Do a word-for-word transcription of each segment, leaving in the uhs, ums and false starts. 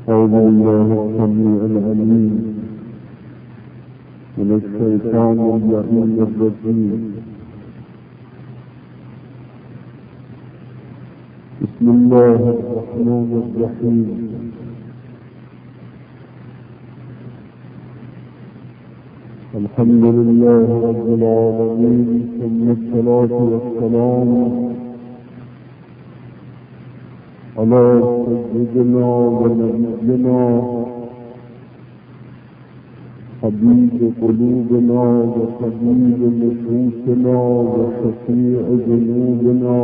أعوذ بالله السميع العليم من الشيطان اللعين الرجيم. بسم الله الرحمن الرحيم. الحمد لله رب العالمين، ثم الصلاة والسلام على سيدنا ونبينا حبيب قلوبنا وحبيب نفوسنا وشفيع ذنوبنا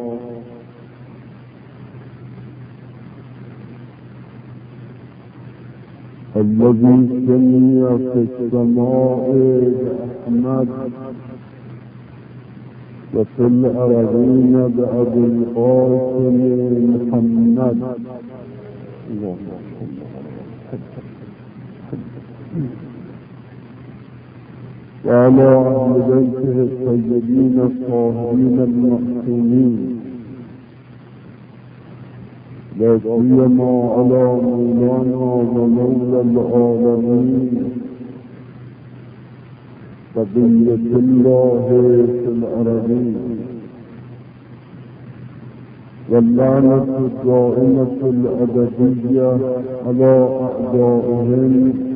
الذي سمي في السماء بأحمد وفي الأرضين بأبي القاسم محمد. وعلى أهل بيته الطيبين الطاهرين المعصومين، لا سيما على مولانا ومولى العالمين بقية الله في الأرضين، واللعنة الدائمة الأبدية على أعدائهم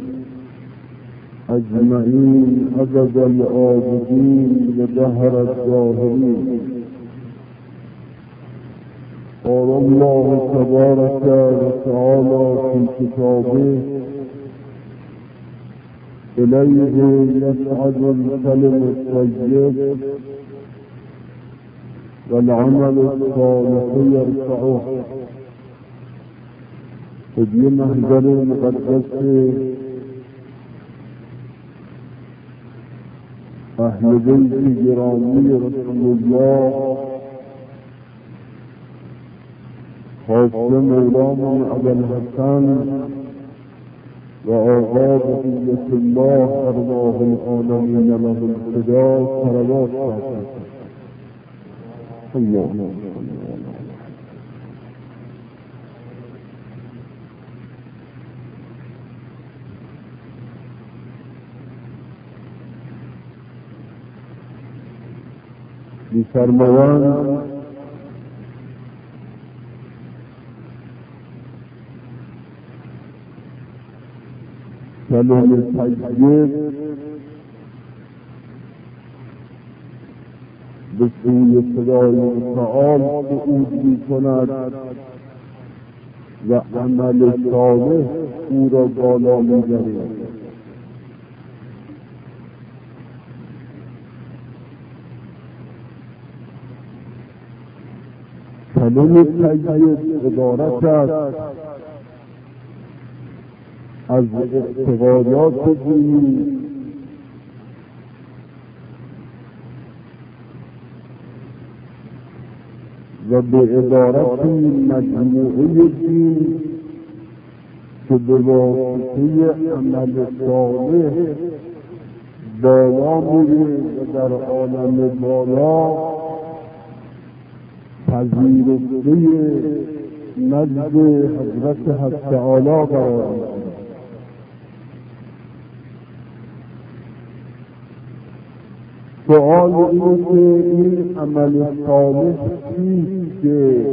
أجمعين أبد الآبدين ودهر الداهرين. قال الله تبارك وتعالى في كتابه: إليه يصعد الكلم الطيب والعمل الصالح يرفعه. ابن محضر مقدس أهل بيت جرامي رسول الله خاصة مولانا أبا الحسن وآغا بقية الله أرواح العالمين له الفداء صلوات الله. بفرمان کلام طیب به سوی خدای متعال صعود می‌کند و عمل صالح او را بالا می‌برد. کلام طیب عبارت است از اعتقادات دینی و به عبارت مجموعه دین که به واسطه عمل صالح بالا میره و در عالم بالا پذیرفته نزد حضرت حق تعالی قرار می‌گیرد. سؤال اینه که این عمل صالح چیست که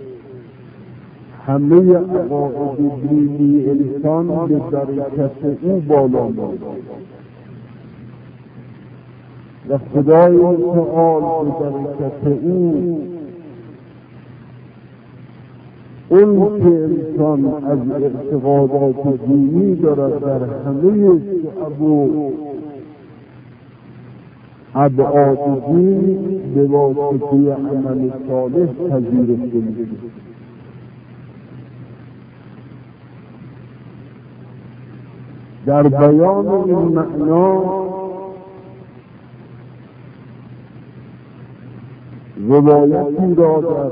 همه عقاید دینی انسان به برکت او بالا می‌رود و خدای متعال به برکت او اون که انسان از اعتقادات دینی دارد در همه شعب و ابعاد دین به واسطه عمل صالح پذیرفته می‌شود. در بیان این معنا روایتی را در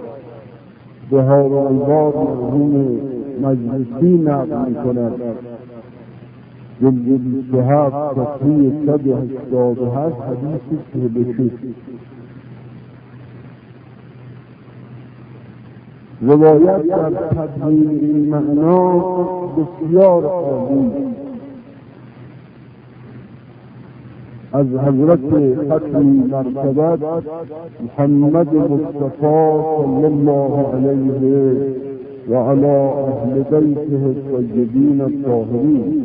بهارالبار مرحوم مجلسی نقل می‌کند. جلد بیست و هفت صفحه صد و هشتاد و هشت حدیث چهل و شش. روایت در تدوین این معنا بسیار عالی از حضرت ختمی مرتبت محمد مصطفی صلی الله علیه و علی اهل بیته الطیبین الطاهرین.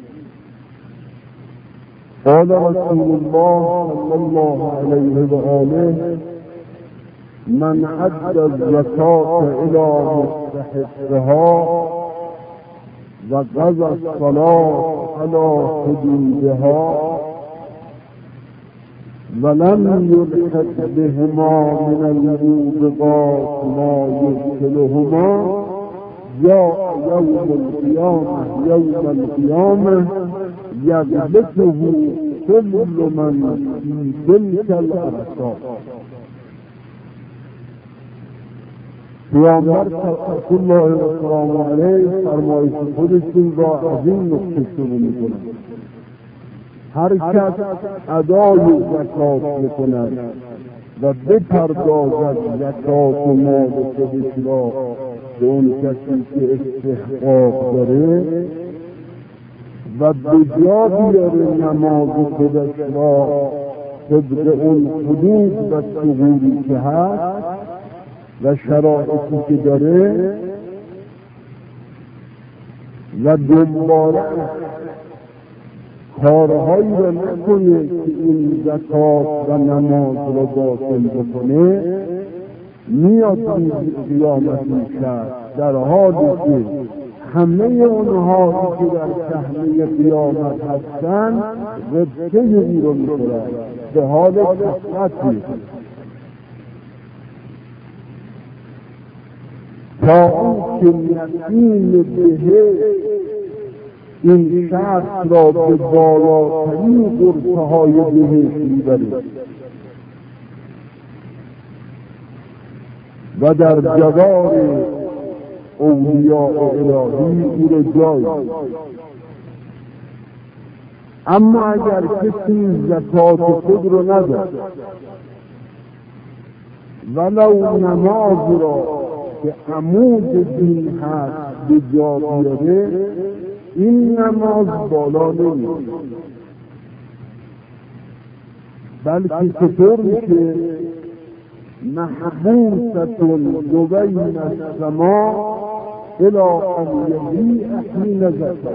قال رسول الله صلی الله علیه و آله: من ادى الزکاة الى مستحقها و قضى الصلاة على حدودها ولم يلحق بهما من الموبقات ما يدخلهما جاء يوم القيامة يوم القيامة يغلطه كل من في تلك الأرصاد. پیامبر صلی الله علیه و آله فرمایش خودشون را از این نقطه شروع میکنند: هر کس ادای زکات میکند و بپردازد زکات مال خودش را به اون کسی که استحقاق داره و به جا بیاره نماز خودش را طبق اون حدود و شغوری که هست و شرایطی که داره و دنباله کارهایی را نکنه که این زکات و نماز را باطل بکنه، میاد این قیامتی شد در حالی که همه اونها که در صحنه قیامت هستند ربطه این رو میخورند به حال کثرتی تا اون که یقین بهه این شخص را به بالاترین غرفه های بهشت میبره و در جوار اولیاء الهی او را جای. اما اگر کسی زکات خود رو نداد ولو نماز را که عمود دین هست به جا بیاره، این نماز بالا نمیاد، بلکه چطور میشه؟ محبوستون بین السماء الی ان یضیع حین زکات،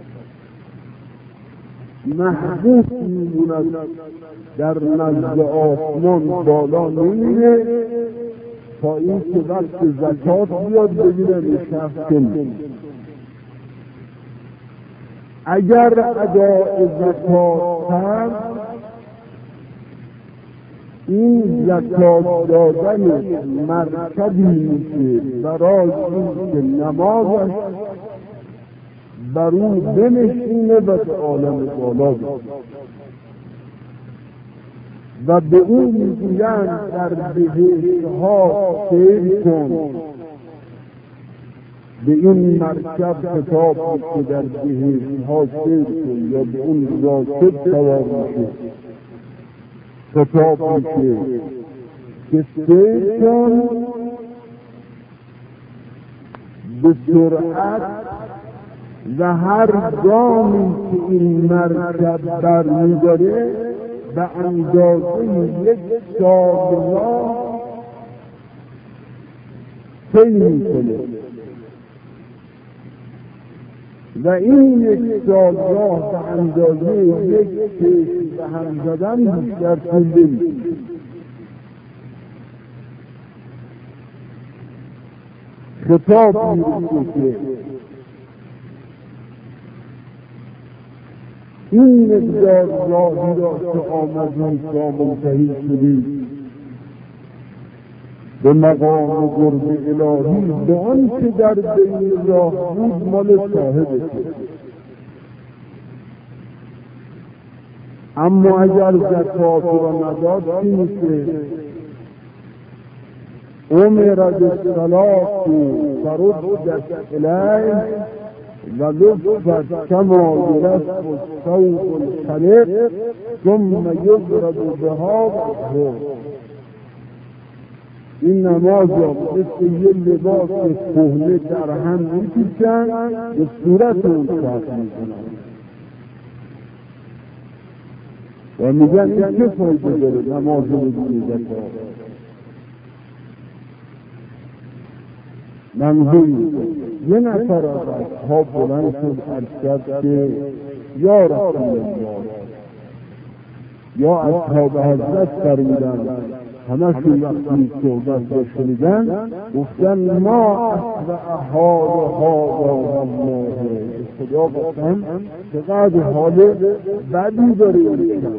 محبوس میموند در نزد آسمان بالا نمیره تا این که وقت زکات بیاد بگیره نشست کنه. اگر اداء زکات هست، این زکات دادن مرکبی میشه برای این که نمازش بر او بنشینه و به عالم بالا بره و به اون میگویند در بهشتها سیر کن. به این مرکب خطاب که در بهشتها سیر کن یا به اون راکب سوار میشه خطاب میشه که سیر کن به سرعت و هر گامی که این مرکب برمیداره به اندازه یک سال راه طی میکنه و این یک سال راه به اندازه یک چشم به هم زدن بیشتر طول نمی‌کشه. خطاب میرسه که این مقدار راهی را که آمدیم تا منتهی شدیم به مقام و قرب الهی، به آن که در بین راه بود مال صاحبه. اما اگر زکات را نداد چی میشه؟ امر بالصلاة فردت الیه و لفت کما یلف الثوب الخلق ثم یضرب بها و این نماز را مثل یه لباس کهنه در هم میپیچن به صورت اون فرق میکنن و میگن این چه فایده داره نماز بدون زکات. منظور یه نفر از اصحاب بلند شد عرض کرد که یا رسول الله، یا اصحاب حضرت فرمودند همشون وقتی صحبت را شنیدن گفتن ما اصبع حال حالا الله، خدا قسم چقدر حال بدی داره این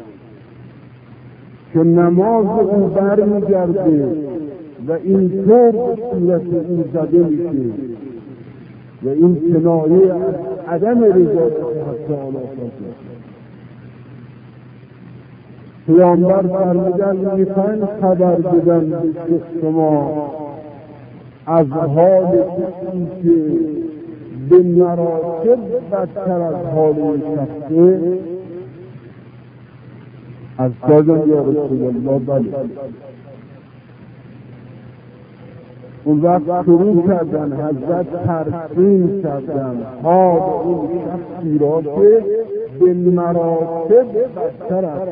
که نماز او برمیگرده و این طور به صورت او زده میشه و این کنایه از عدم رضایت حق تعالی است. پیامبر فرمودند میخواین خبر بدن به شما از حال کسی که به مراتب بدتر از حال شخصه؟ از کجا یا رسول الله؟ بله. اون وقت شروع کردن حضرت ترسیم کردن حال اون شخصی را که به مراتب بدتر از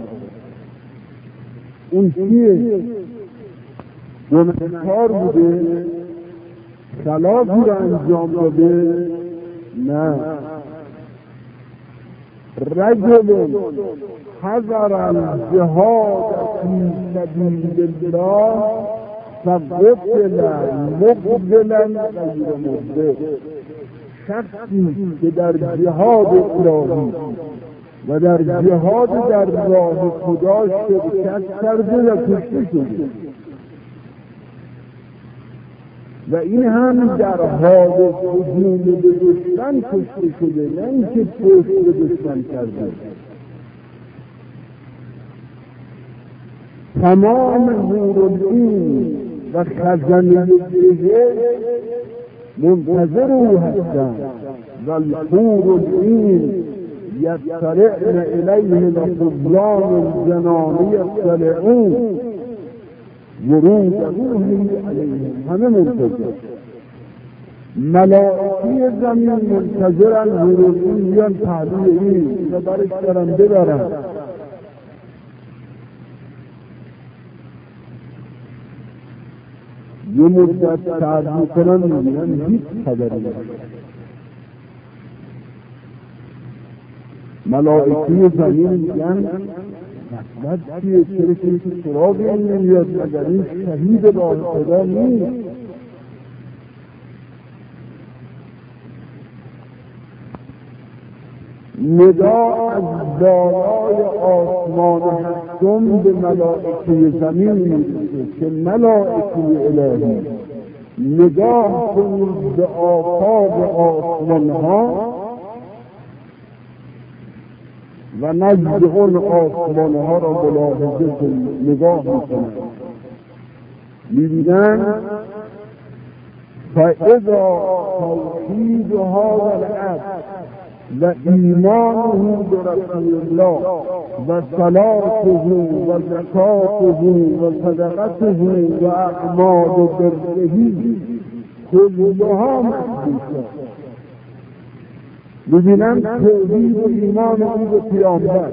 اون چیه؟ گناهکار بوده؟ خلافی را انجام داده؟ نه. رجل حضر الجهاد فی سبیل الله فقتل مقبلا غیر مدبر، شخصی که در جهاد الهی و در جهاد در راه خدا شرکت کرده و کشته شده و این هم در حال هجوم به دشمن کشته شده، نه اینکه پشت به دشمن کرده. تمام حورالعین و خزنه بهشت منتظر او هستند و الحورالعین یطلعن الیه لخذلان الجنان یطلعون ورود روحی علیهم، همه منتظر. ملائکه زمین منتظرن حورالعین بیان پهلوی این و برش دارن ببرن. یه مدت سعد میکنن میبینن هیچ خبری نیست. ملائکه زمین میگن مطلب چیه؟ چرا که سراغ این نمیاد؟ مگر این شهید راه خدا نیست؟ ندا از بالای آسمان هفتم به ملائکه زمین میرسه که ملائکه الهی نگاه کنید به آفاق آسمان ها و نزد اون آسمان ها را ملاحظه کنید، نگاه میکنند، میبینند فاذا توحید هذا العبد و ایمانه برسول الله و صلاته و زکاته و صدقته و اعمال برهی کلها مخدوشات. ببینم توحید و ایمان او به پیامبر،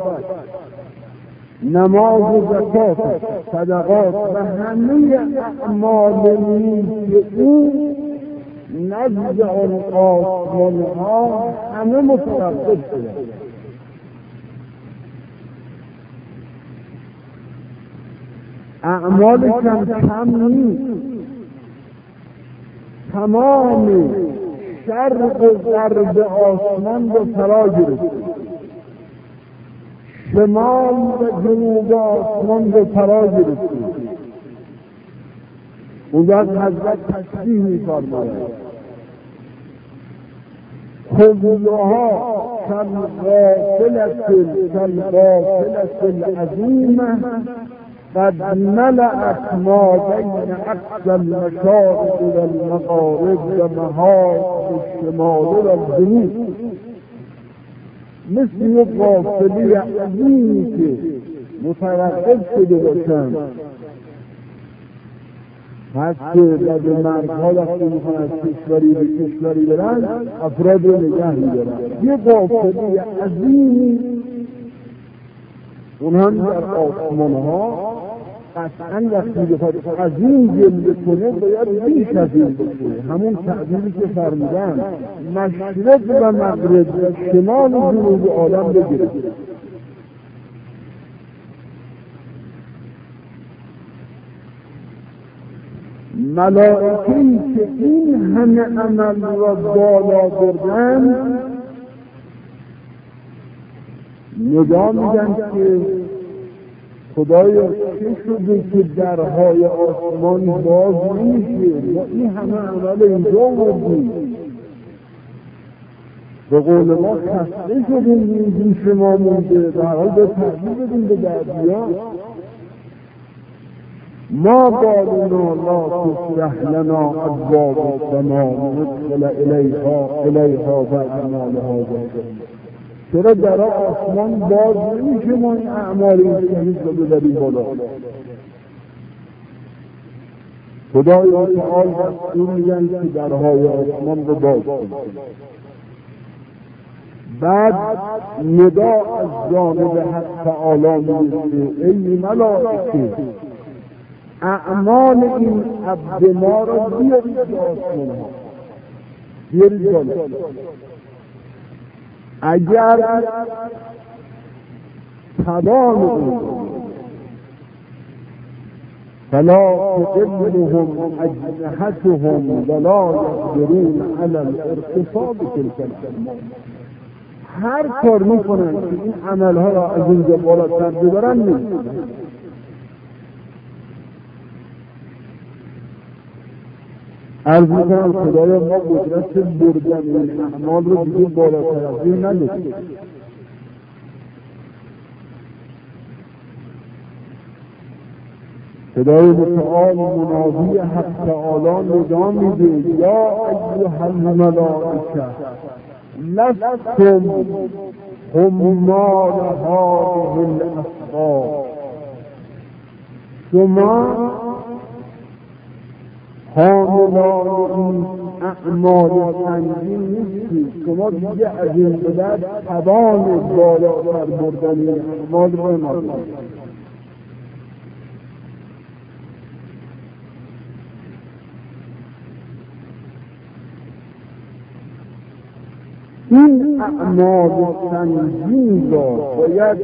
نماز و زکات، صدقات و همه اعمال نیک او نزد آن آسمان ها همه متوقف شده. اعمالش هم کم نیست، تمام شرق و غرب آسمان به فرا گرفته، شمال و جنوب آسمان به فرا گرفته. اون وقت حضرت تشریح می‌فرماید خذوها كالغافلة كالغافلة العظيمة قد ملأت ما بين أقصى المشارق والمغارب ومحاصر الشمال والجنوب. مثل یک غافله عظیمی که متوقف شده باشند هست که بعد مردها وقتی میخوان از کشوری به کشوری برن افراد رو نگه میدارن. یه قافله عظیمی اون هم در آسمان ها قطعا وقتی بخواد عظیم جلوه کنه باید بیش از این بکنه. همون تعبیری که فرمودن مشرق و مغرب و شمال و جنوب عالم بگیره. ملائکه‌ای که این همه عمل را بالا بردن ندا میدن که خدایا چه شده که درهای آسمان باز نمیشه؟ ما این همه عمل اینجا بردیم، به قول ما خسته شدیم، این گوش ما مونده، در حال به تحضیل بدیم به دردیا. ما بالنا لا تفتح لنا ابواب السماء ندخل الیها الیها بعد ما لهذا. چرا در آسمان باز نمیشه ما این اعمال این رو ببریم بالا؟ خدای تعالی دستور میدن که درهای آسمان رو باز کنیم. بعد ندا از جانب حق تعالی میرسه ای ملائکه اعمال این عبد ما را بیارید به آسمان ها، بیارید بالا. اگر توان او فلا تقلهم اجنحتهم ولا يقدرون على الارتفاع بتلك الأعمال. هر کار میکنن که این عملها را از اینجا بالاتر ببرن نیستن. عرض میکنم خدایا ما قدرت بردن این اعمال رو دیگه بالاتر از این نداشتیم. خدای متعال منادی حق تعالی ندا میده یا ایها الملائکه لستم حمال هذه الاسفار. شما حاملان این اعمال سنگین نیستید، شما دیگه از این به بعد توان بالاتر بردن این اعمال رو ندارید. این اعمال سنگین را باید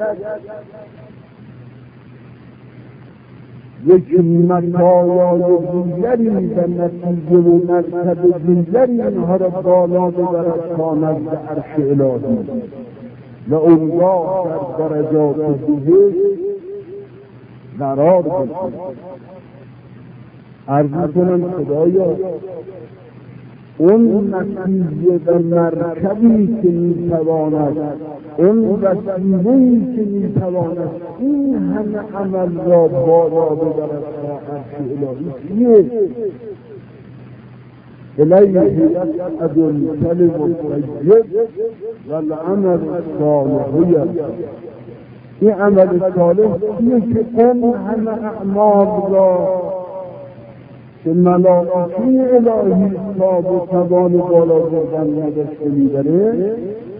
یک مطالعه دیگری و نتیجه و مرتب دیگری اینها را بالا ببرد تا نزد عرش الهی و اونگاه در درجات بهشت قرار بگیرد. عرض می‌کنم خدایا اون نتیجه و مرکبی که میتواند، اون وسیله‌ای که میتواند این همه عمل را بالا ببرد تا عرش الهی چیه؟ الیه یصعد الکلم الطیب والعمل الصالح یرفعه. این عمل صالح چیه که اون همه اعمال را که ملائکه الهی صاحب و توان بالا بردن نداشته میبره.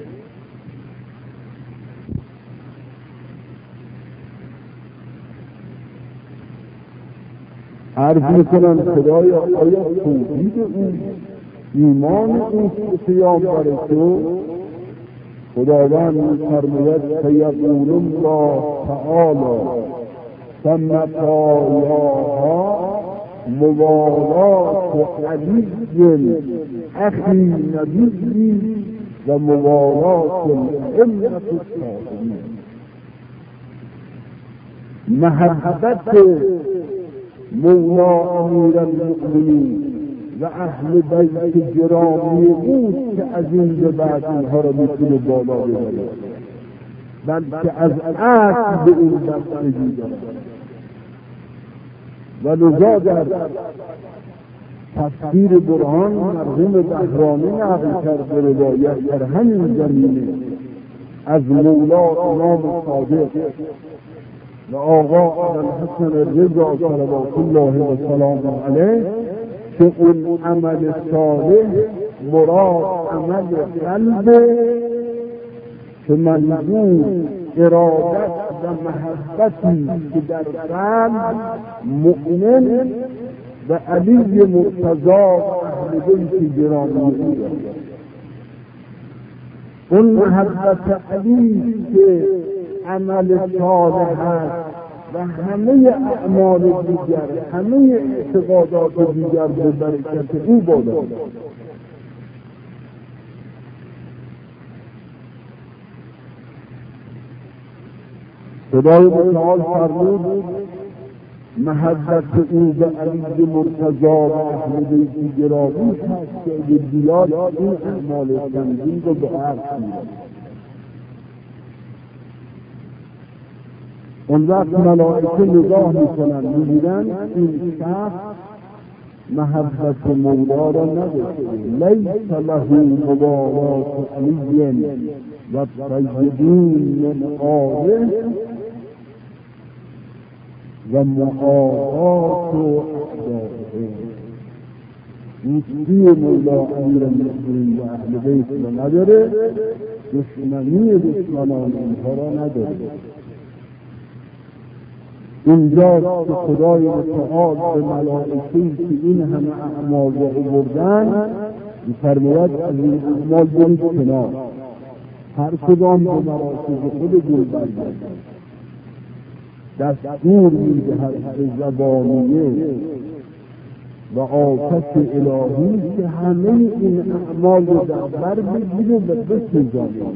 عرض میکنم خدایا آیا توحید اون ایمان اون پیامبر تو؟ خداوند میفرماید فیقول الله تعالی ثم پایاها موالات علی اخی نبی و موالات الامت الصالحین. محبت مولا امیر المؤمنین و اهل بیت گرامی اوست که از این به بعد اینها را میتونه بالا ببره، بلکه از اصل به این بستگی دارد. و لذا در تفسیر برهان مرحوم بهرانی نقل کرده روایت در همین زمینه از مولا امام صادق و آقا ابوالحسن رضا صلوات الله و سلامه علیه که اون عمل صالح مراد عمل قلبه که منظور ارادت و محبتی که در قلب مؤمن و علی مرتضی اهل بیت گرامی او اون محبت علی که عمل صالح است و همه اعمال دیگر، همه اعتقادات دیگر به برکت او بالا. خدای متعال فرمود محبت او به علی مرتضی و اهل بیت گرامی هست که بیاد این اعمال سنگین رو به عرض می‌رود. اون وقت ملائکه نگاه میکنن میبینن این شخص محبت مولا را نداشته، لیس له مبالات علی و طیبین من آله و معاقات و اعدائه. دوستی مولا امیرالمؤمنین و اهل بیت را نداره، دشمنی دشمنان اینها را نداره. اینجا که خدای متعال به ملائکه‌ای که این همه اعمال را آوردن می‌فرماید از این اعمال برید کنار، هر کدام به مراکز خودشون برگردند. دستور می‌دهد به زبانیه و آتش الهی که همه این اعمال را در بر بگیره و بسوزانه.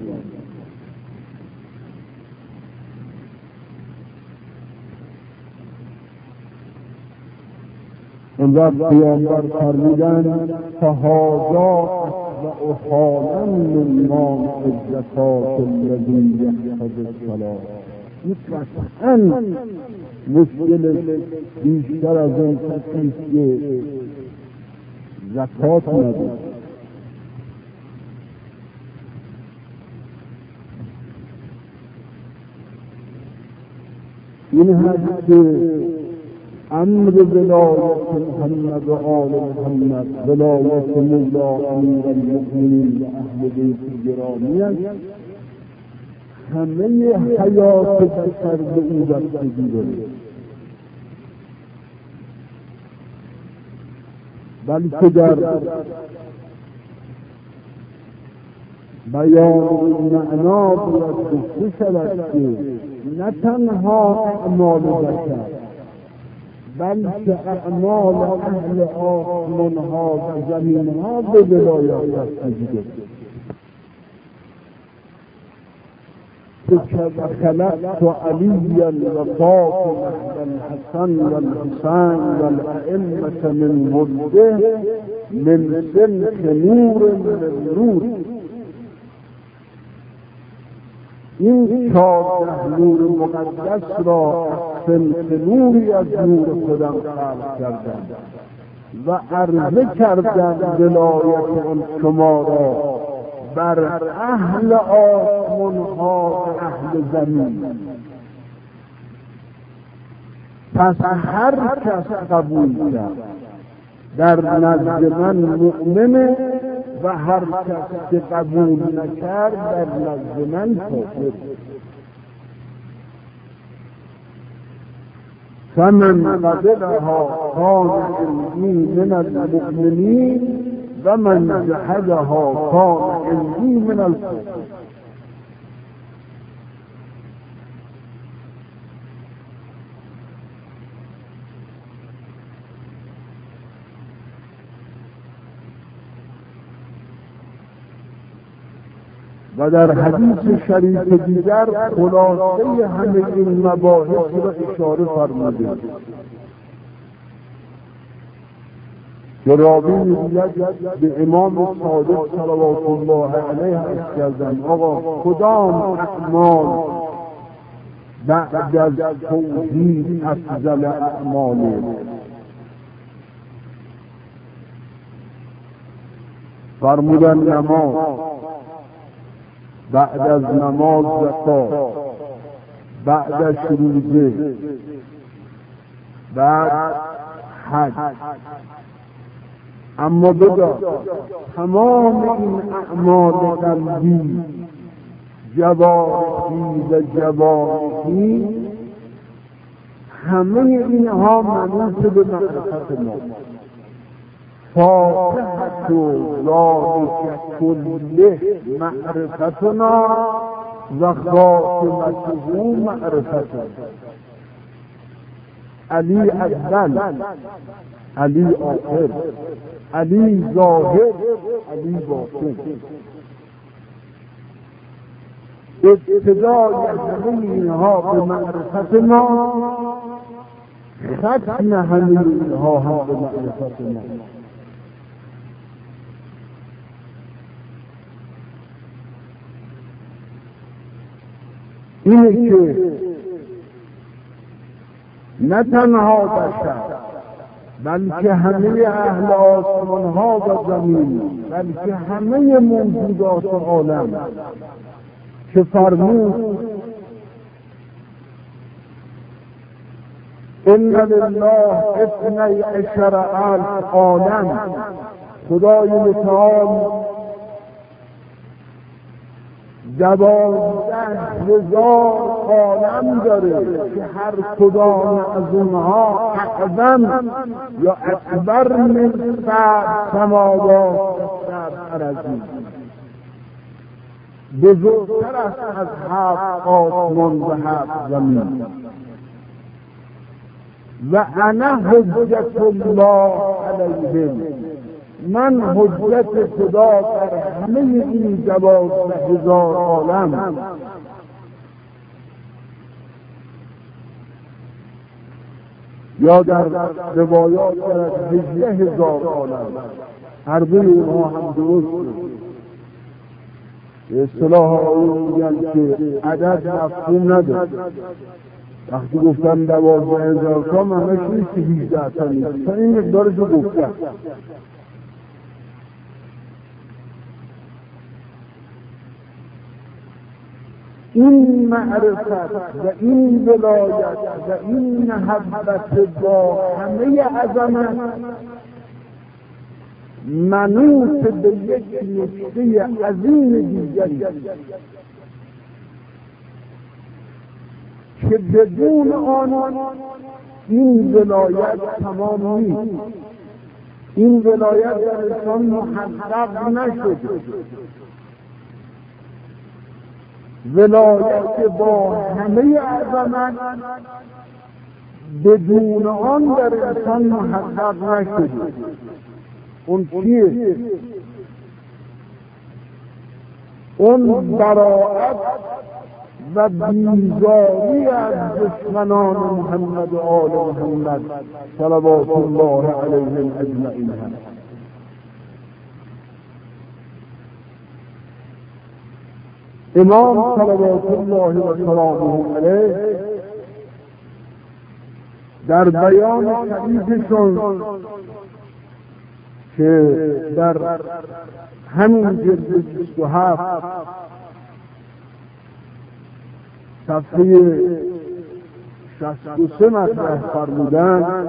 اون وقت پیامبر فرمودن فهذا و حالا من نام الزکات الذی یحفظ الصلاة. این قطعا مشکل بیشتر از اون کسی که زکات نداره. این هست که امر ولایت محمد و آل محمد، ولایت مولا امیرالمؤمنین و اهل بیت گرامی است. همه حیات بشر به او بستگی دارد، بلکه در بیان این معنا باید گفته شود که نه تنها اعمال بشر بلکه اعمال اهل آسمان ها و زمین ها به ولایت بستگی دارد. خلقت عليا وفاطمة والحسن والحسين والأئمة من ولده من سلك نور من نور. این چهارده نور مقدس را سلک نوری از نور خودم خلق کردم و عرضه کردم ولایت آن شما را بر اهل آسمان ها و اهل زمین. پس هر کس قبول کرد در نزد من مؤمنه و هر کس که قبول نکرد در نزد من کافر. فمن قبلها کان عندی من المؤمنین و من جحدها کان عندی من الکافرین. و در حدیث شریف دیگر خلاصه همه این مباحث را اشاره فرموده که راوی میگوید به امام صادق صلوات الله علیه عرض کردند آقا کدام اعمال بعد از توحید افضل اعماله؟ فرمودند نماز، بعد از نماز زکات، بعدش روزه، بعد حج. اما بدار تمام این اعمال قلبی، جوارحی و جوارحی، همه اینها منوط به معرفت ما. فاتحت و ذالک کله معرفتنا و خاتمته معرفتنا. علی اول، علی آخر، علی ظاهر، علی باطن. ابتدای همه اینها به معرفت ما، ختم همه اینها هم به معرفت ما. اینه که نه تنها بشر بلکه همه اهل آسمان ها و زمین، بلکه همه موجودات عالم که فرمود ان لله اثنی عشر الف عالم، خدای متعال دوازده هزار عالم داره که هر کدام از اونها اعظم یا اکبر من سبع سماوات و سبع اراضی، بزرگتر است از هفت آسمان و هفت زمین. و انا حجت الله علیهم، من حجت خدا در همه این دوازده هزار عالم. یا در روایات در هجده هزار عالم، هر دوی اونها هم درست. به اصطلاح آیون میگن که عدد مفهوم نداره. وقتی گفتن دوازده هزار تا معنیش نیست که هیچده تا نیست، تا این مقدارش رو گفتن. این معرفت و این ولایت و این محبت با همه عظمت منوط به یک نکته عظیم دیگری که بدون آن این ولایت تمام نیست. این ولایت در انسان محقق نشده. ولایت با همه عظمت بدون آن در انسان محقق نشده. اون چیه؟ اون براءت و بیزاری از دشمنان محمد و آل محمد صلوات الله علیهم اجمعین هست. امام صلوات الله و سلامه علیه در بیان شریفشون که در همین جلد بیست و هفت صفحه شصت و سه مطرح فرمودند،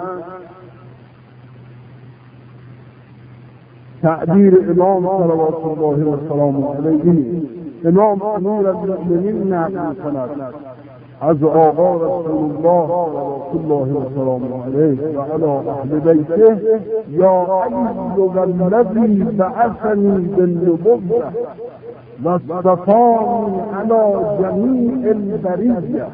تعبیر امام صلوات الله و سلامه علیه، امام امیرالمؤمنین نقل کند از آقا رسول الله صلوات الله و سلامه علیه و علی اهل بیته: یا ایها الذی بعثنی بالنبوة و اصطفانی علی جمیع البریة،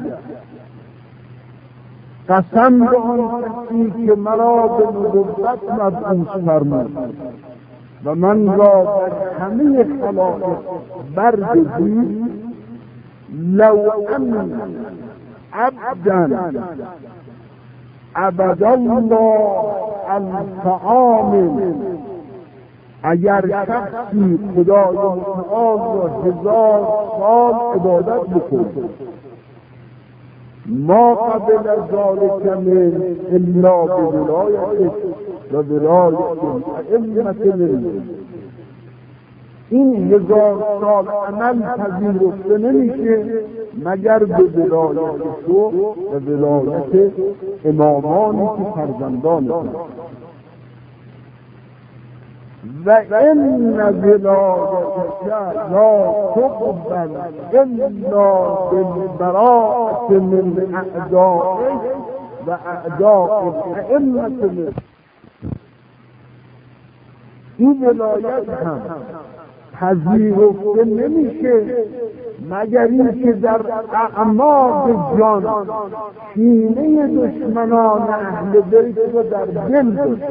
قسم به آن کسی که مرا به نبوت مبعوث فرمود و من را بر همه خلائق برگزید، لو ان عبدا عبد الله الف عام، اگر شخصی خدای متعال را هزار سال عبادت بکنه، ما قبل ذلك من الا بولایت و ولایت ائمة این هزار سال عمل پذیرفته نمیشه مگر به ولایت تو و ولایت امامانی که فرزندان تو و این ولایتک لا تقبل الا بالبراءة من اعدائک و اعداء الائمة. این ولایت هم پذیرفته نمیشه مگر اینکه در اعماق جان کینه دشمنان اهل بیت رو در دل داشته.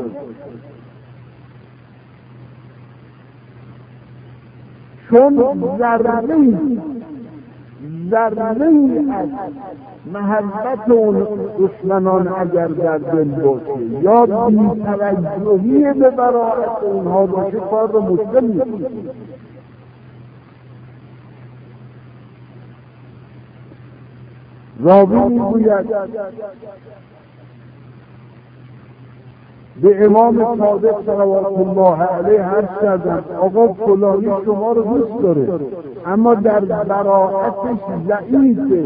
چون ذره‌ای ذره‌ای از محبت اون دشمنان اگر در دل باشه یا بی‌توجهی به براءت اونها باشه کار رو مشکل می‌کنه. راوی میگوید به امام صادق صلوات الله علیه عرض کردم آقا فلانی شما رو دوست داره اما در براءتش ضعیفه.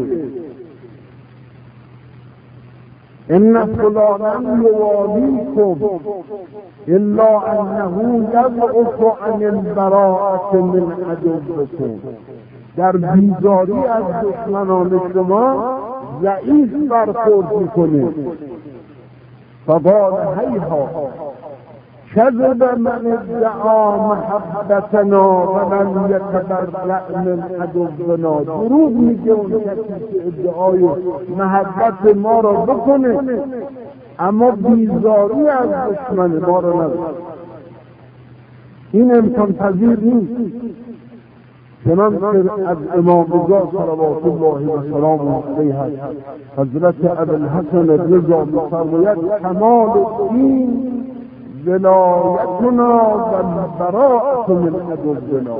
ان فلانا یوالیکم الا انه یضعف عن البراءة من عدوکم. در بیزاری از دشمنان شما ضعیف برخورد میکنه. فقال هیها کذب من ادعا محبتنا و من یتبرأ من عدونا. دروغ میگه اون کسی که ادعای محبت ما را بکنه اما بیزاری از دشمن ما را نداره. این امکان پذیر نیست. چنانکه از امام رضا صلوات الله و سلامه علیه حضرت ابوالحسن رضا می‌فرماید کمال الدین ولایتنا و البراءة من عدونا.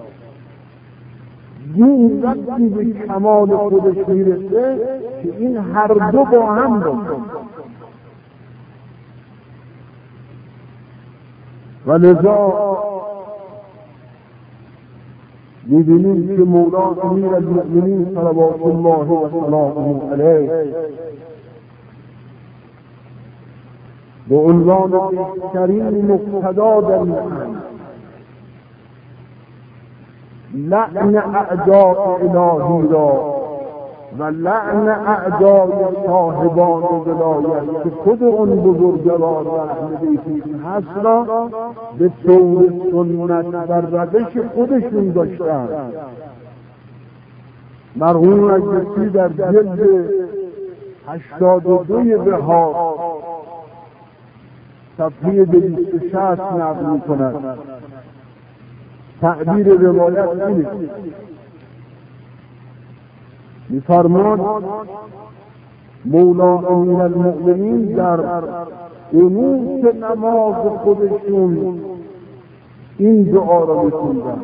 دین وقتی به کمال خودش میرسه که این هر دو با هم باشه. و لذا می‌بینیم که مولا امیرالمؤمنین صلوات الله و سلامه علیه به عنوان بهترین مقتدا در می‌آید لعن اعداء الهی را و لعن اعداء صاحبان ولایت که خود اون بزرگوار و اهل بیت هست را به طور سنت و روش خودشون داشتن. مرحوم نجسی در جلد هشتاد و دوی بهار صفحه دویست و شصت نقل می‌کند. تعبیر روایت اینه می‌فرماد مولا امیرالمؤمنین در قنوت نماز خودشون این دعا را می‌خوندن: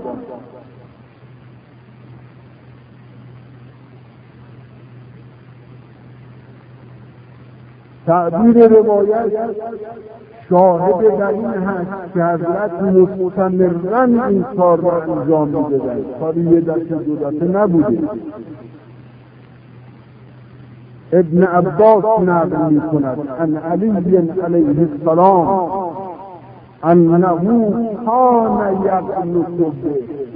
تعبیر روایت شاهد در این هست که حضرت مستمرا این کار را انجام می‌دادن، کاری یه دسته دو دسته نبوده. ابن عباس نقل می‌کند عن علی علیه السلام انه کان یقنط به.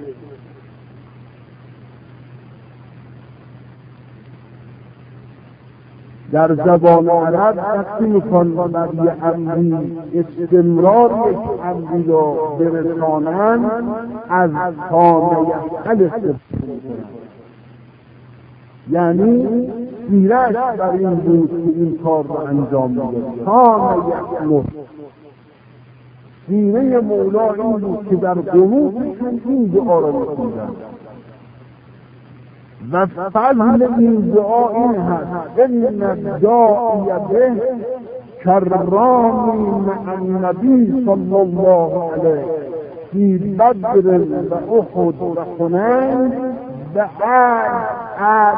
در زبان عرب وقتی می‌خوان بر یه امری استمرار یک امری را برسانند از کان یفعل استفاده می‌کنند، یعنی سیرش بر این بود که این کار را انجام می‌داد. کان یفعل سیره مولا این بود که در قنوتشون این دعا را می‌خوندند. و فضل این دعا این هست: ان الداعی به کرامی مع النبی صلی الله علیه فی بدر و احد و حنین به عرض.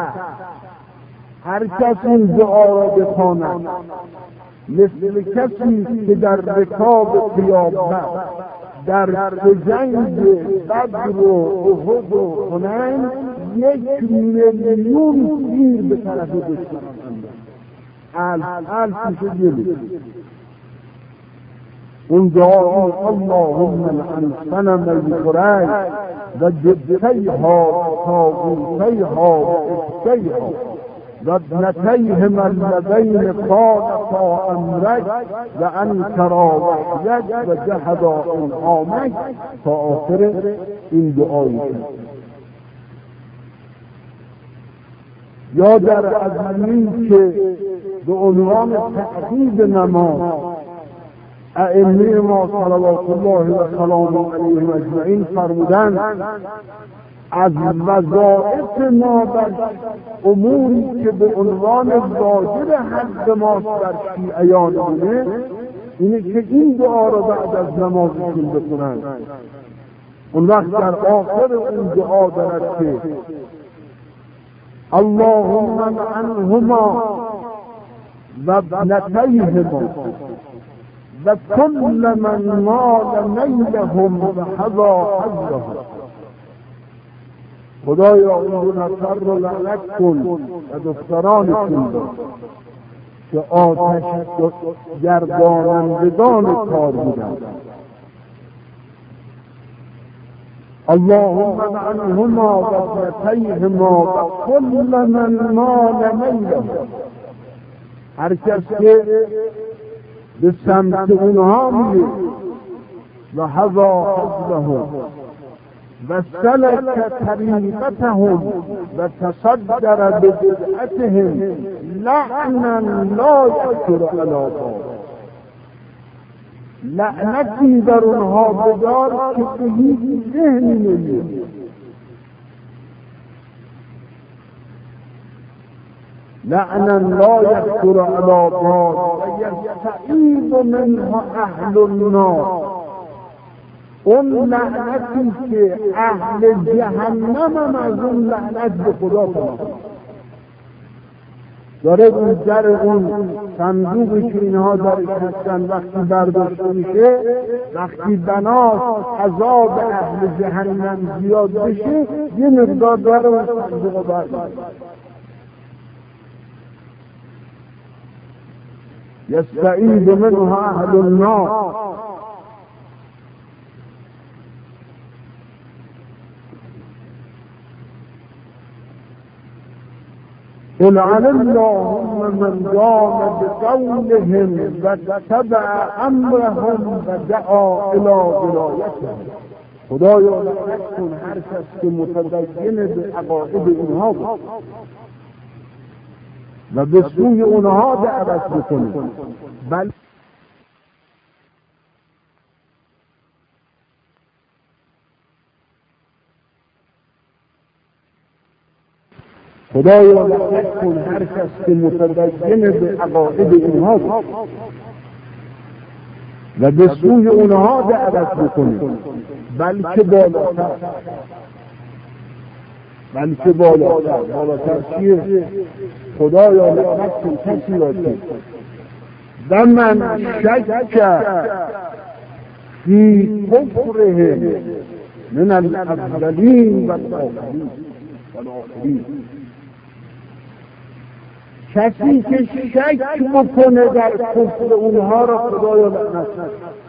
هر کس این دعا را بخواند مثل کسی که در رکاب قیامت در دو جنگ بدر و احد و حنین یک میلیون تیر به طرف دشمن الف الف میشه جلو. اون دعا اللهم لعن صنم القریش و جبتیها و طاغوتیها و افکیها و ابنتیهم اللذین خالفا امرک و انکرا وحیک و جحدا انعامک تا آخر این دعایی. یا در ازمین که به عنوان تعقیب نماز ائمه ما صلوات الله و سلامه علیهم اجمعین فرمودند از وظایف ما بر اموری که به عنوان واجب حق ماست بر شیعیان بونه اینه که این دعا را بعد از نمازشون بکنند. اون وقت در آخر اون دعا دارد که اللهم لعنهما و ابنتیهما و کل من نال نیلهم و حظا حظهم. خدایا این دو نفر رو لعنت کن و دخترانشون را که آتش گردانندگان کار بودند. اللهم لعنهما و ابنتیهما و کل من نال نیلهم. هر کس که به سمت اونها میره و حظا حظهم و سلک طریقتهم و تصدر بدعتهم لعنا لا یذکر علی باب. لعنتی در اونها بدار که به هیچ ذهنی نمیاد. لعنا لا یذکر علی باب و یستعیب منها اهل النار. اون لعنتی که اهل جهنم هم از اون لعنت به خدا پناه داره. اون در اون صندوقی که اینها درش هستن وقتی برداشته میشه، وقتی بناست عذاب اهل جهنم زیاد بشه یه مقدار داره اون صندوق برداشته. یستعیب منها اهل النار. العن اللهم من قام بقولهم و تبع امرهم و دعا الى ولایتهم. خدایا لعنت کن هر کس که متدین به عقاید اینها بود و به سوی اونها دعوت بکنه. بل خدایا لعنت کن هر کس که متدین به عقاید اینها بود و به سوی اونها دعوت بکنه. بلکه بالاتر بلکه بالاتر بالاتر چیه؟ خدایا لعنت کن کسی را که و من شک فی کفرهم من الاولین و الاخرین. کسی که شک بکنه در کفر اونها را خدایا لعنت کن.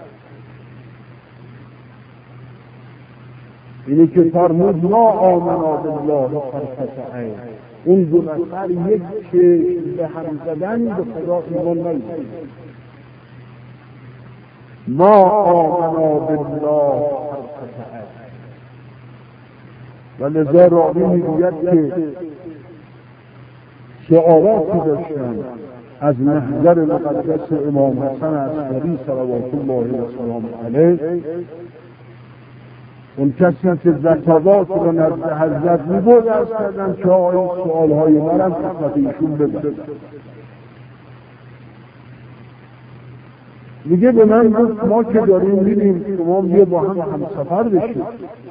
اینه که فرمود ما آمنا بالله طرفة عین. اون دو نفر یک چشم به هم زدن به خدا ایمان نیست. ما آمنا بالله طرفة عین. و لذا راوی میگوید که شعاراتی داشتن از محضر مقدس امام حسن عسکری صلوات الله و سلام علیه. اون کسی که زکوات رو نزد حضرت میبود از کردن که آقای سوالهای منم خدمت ایشون ببرد. میگه به من گفت ما که داریم میریم شما بیا با هم همسفر بشید.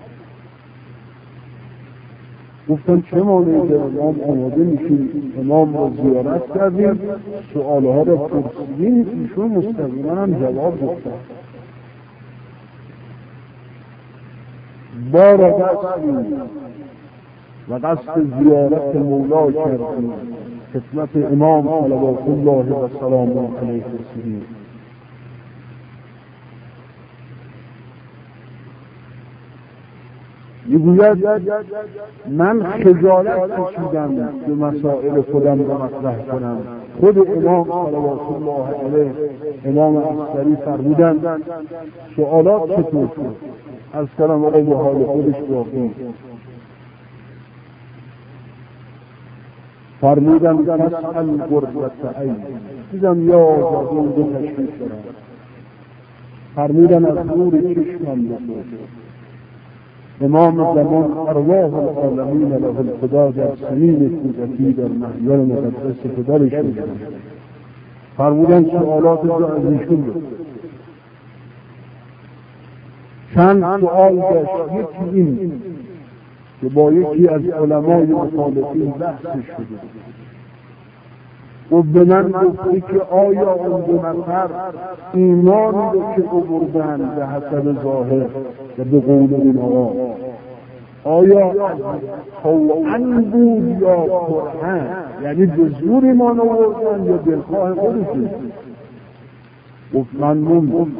گفتم چه مانعی که امام آماده میشیم امام رو زیارت کردیم سوالها رو پرسیدیم ایشون مستقیما هم جواب گفتن. بار دستیم و قصد زیارت مولا کردیم خدمت امام صلوات الله و سلامه علیه رسیدیم. میگوید من خجالت کشیدم به مسائل خودم را مطرح کنم. خود امام صلوات الله علیه امام عسکری فرمودند سوالات چطور شد؟ از کلام آقا به حال خودش باقی فرمودند تسأل قرة عین. دیدم یا جزون دو تشریف دارم. فرمودند از نور چشمم بپرس. امام زمان ارواح العالمین له الفدا در سنین کودکی در محضر مقدس پدرش بودند. فرمودند سوالات را از ایشون بپرس. چند سوال داشت. یکی این که با یکی از علمای مخالفین بحث شده و به من گفتی که آیا اون دو نفر ایمانی رو که آوردند به حسب ظاهر و به قول این آقا آیا طوعاً بود یا کرهاً، یعنی به زور ایمان آوردند یا دلخواه خودشون؟ گفت من موندم.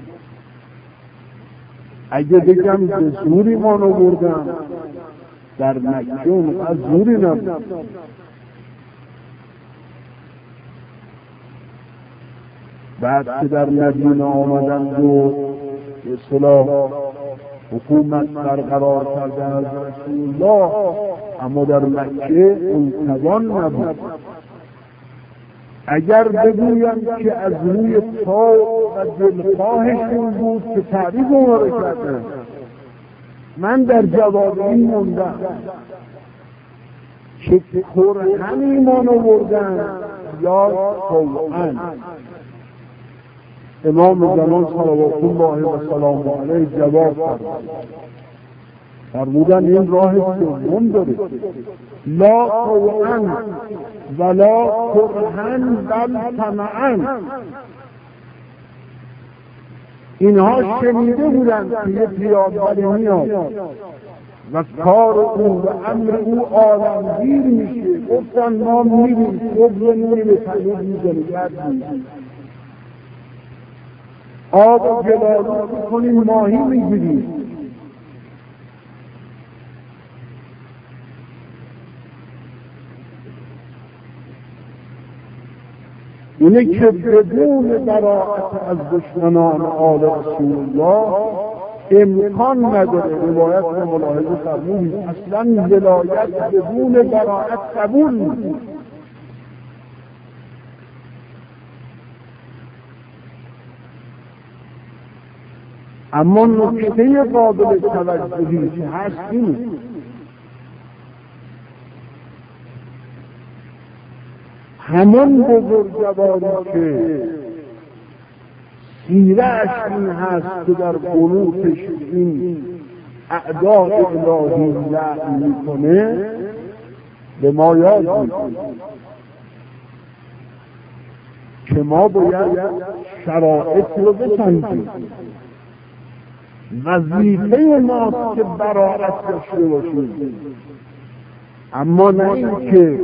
اگه بگم به زور ایمان آوردند در مکه از زوری نبود. بعد که در مدینه آمدند و به اصطلاح حکومت برقرار کردن از رسول الله، اما در مکه اون توان نبود. اگر بگویم که از روی طاع و دلخواهشون بود که تعریف اون رو کردن، من در جواب این موندم که کرهاً ایمان آوردن یا طوعاً. امام زمان صلوات الله و سلامه علیه جواب فرمود. فرمودن این راه سوم داره، لا طوعاً ولا کرهاً بل طمعاً. اینها شنیده بودند که یه پیامبری میاد و کار او و امر او عالمگیر میشه. گفتن ما میریم صبح نوری به تنور میزنیم، آب و گلالود میکنیم، ماهی میگیریم. اینه که بدون براءت از دشمنان آل رسول الله امکان نداره. روایت رو ملاحظه فرمودید اصلا ولایت بدون براءت قبول نیست. اما نکته قابل توجهی که هست اینه همون بزرگواری که سیره‌اش این هست که در قنوتش این اعداء الهی لعن میکنه به ما یاد میکنه که ما باید شرایط رو بسنجیم. وظیفه ماست که براءت داشته باشیم، اما نه اینکه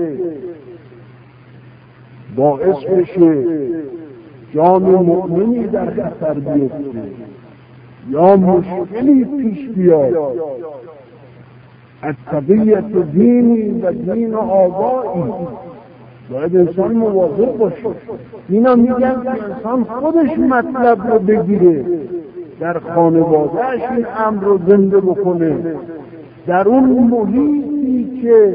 باعث بشه جان مؤمنی در خطر بیفته یا مشکلی پیش بیاد. التقیة دینی و دین آبایی، باید انسان مواظب باشه. اینا میگن که انسان خودش مطلب رو بگیره، در خانوادهش این امر رو زنده بکنه، در اون محیطی که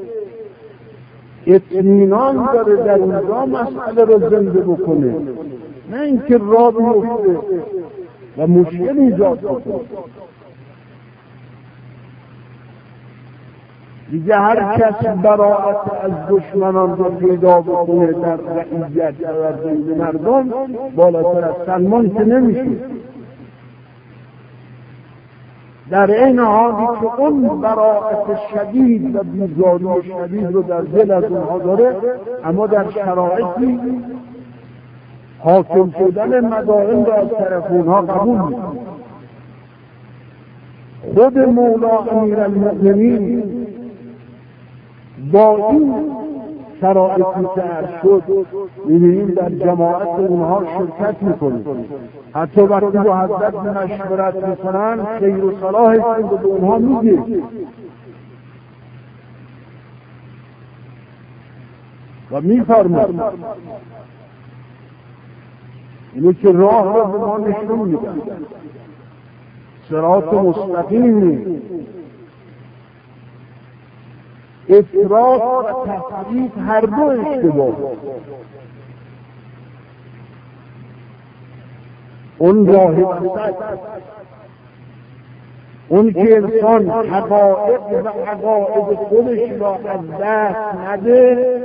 اطمینان داره در اونجا مسئله رو زنده بکنه، نه اینکه راه بیفته و مشکل ایجاد بکنه. دیگه هر کس براءت از دشمنان رو پیدا بکنه در رعیت و بین مردم، بالاتر از سلمان که نمیشه. در این حالی که اون براءت شدید و بیزاری شدید رو در دل از اونها داره، اما در شرایطی حاکم شدن مدائن را از طرف اونها قبول میکنه. خود مولا امیرالمؤمنین با این شرایطی که عرض شد می‌بینیم در جماعت اونها شرکت میکنیم، حتی وقتی با حضرت مشورت میکنن خیر و صلاح است به اونها میگه. و میفرماید اینو که راه را به ما نشون میدن، صراط مستقیمی. افراط و تفریط هر دو اشتباه. اون راه وسط، اون که انسان حقایق و عقاید خودش را از دست نده،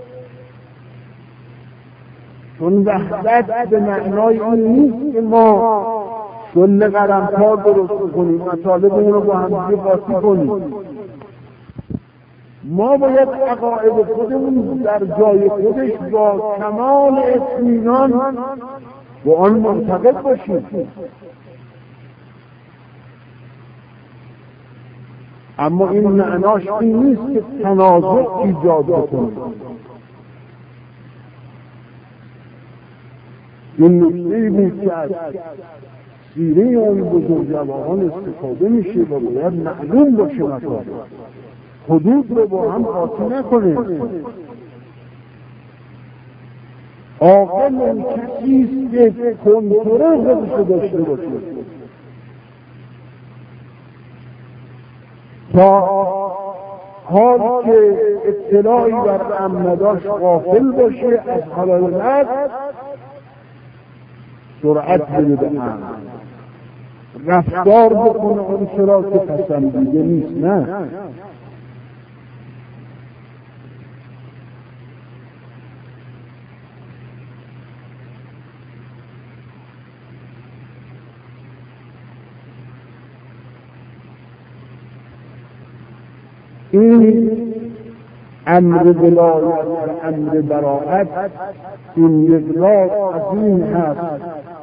چون وحدت به معنای این نیست که ما شل قرم‌ها درست کنیم، مطالب اون رو با هم دیگه قاطی کنیم. ما باید عقاید خودمون در جای خودش با کمال اطمینان با آن معتقد باشیم، اما این معناش این نیست که تنازع ایجاد کنیم. این نکته‌ای بود که از سیره اون بزرگواران استفاده میشه و باید معلوم باشه مطالب. حدود رو با هم قاطی نکنه. عاقل اون کسیست که کنترل خودش رو داشته باشه تا حال که اطلاعی بر امنداش غافل باشه از حلالت سرعت بده به امن، رفتار بکنه اون چرا که پسندیده نیست. نه، این امر ولایت و امر براءت این یک راه عظیم هست